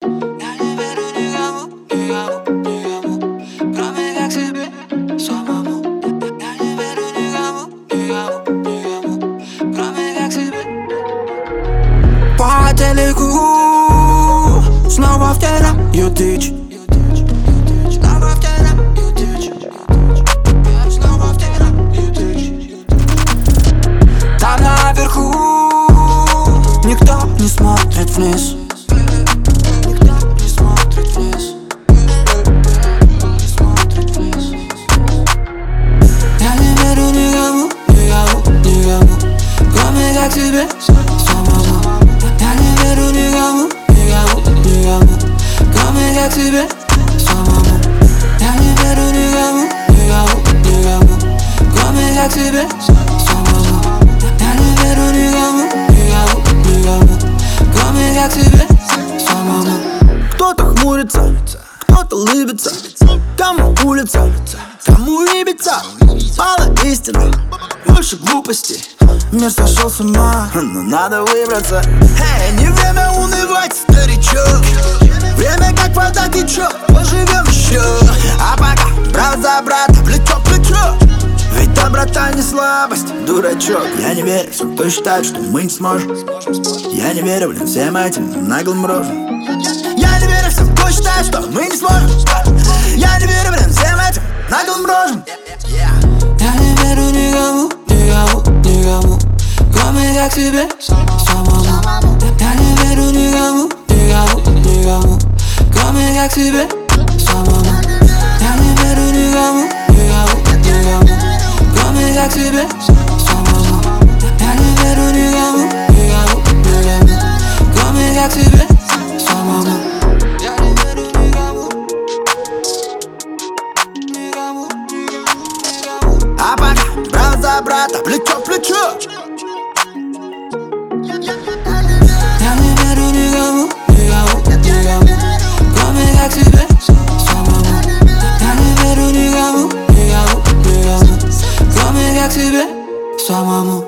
Я не верю никому, никому, никому, кроме как себе самому. Я не верю никому, никому, никому, кроме как себе. По телеку снова втираю дичь. Снова втираю дичь. Снова втираю дичь. Там наверху никто не смотрит вниз. Никто не смотрит вниз. Не смотрит вниз. Я не верю никому, никому, никому, кроме как себе самому. Я не верю никому, никому, никому, кроме как себе самому. Я не верю никому, никому, никому, кроме как себе самому. Я не верю никому, никому, никому, кроме как себе самому. Кто-то хмурится, кто-то улыбится, кому улица, кому Ибица. Мало истины, больше глупостей. Мир сошел с ума, но надо выбраться. Эй, не время унывать, старичок. Время как вода течет, поживем еще. А пока брат за брата, плечо к плечу. Ведь доброта не слабость, дурачок. Я не верю всем, кто считает, что мы не сможем. Я не верю, всем этим наглым рожам. Я не верю всем, кто считает, что мы не сможем. Я не верю, всем этим наглым рожам. Я не верю никому, никому, никому, кроме как себе самому. Я не верю никому, никому, никому, кроме как себе самому. Я не верю никому, никому, никому, кроме как себе самому. Я не верю никому, никому, никому, кроме как себе самому. Я не верю никому, никому, никому. А пока брат за брата, плечо к плечу. Я не верю никому, никому, никому, кроме как себе самому. Я не верю никому, никому, никому, кроме как себе самому.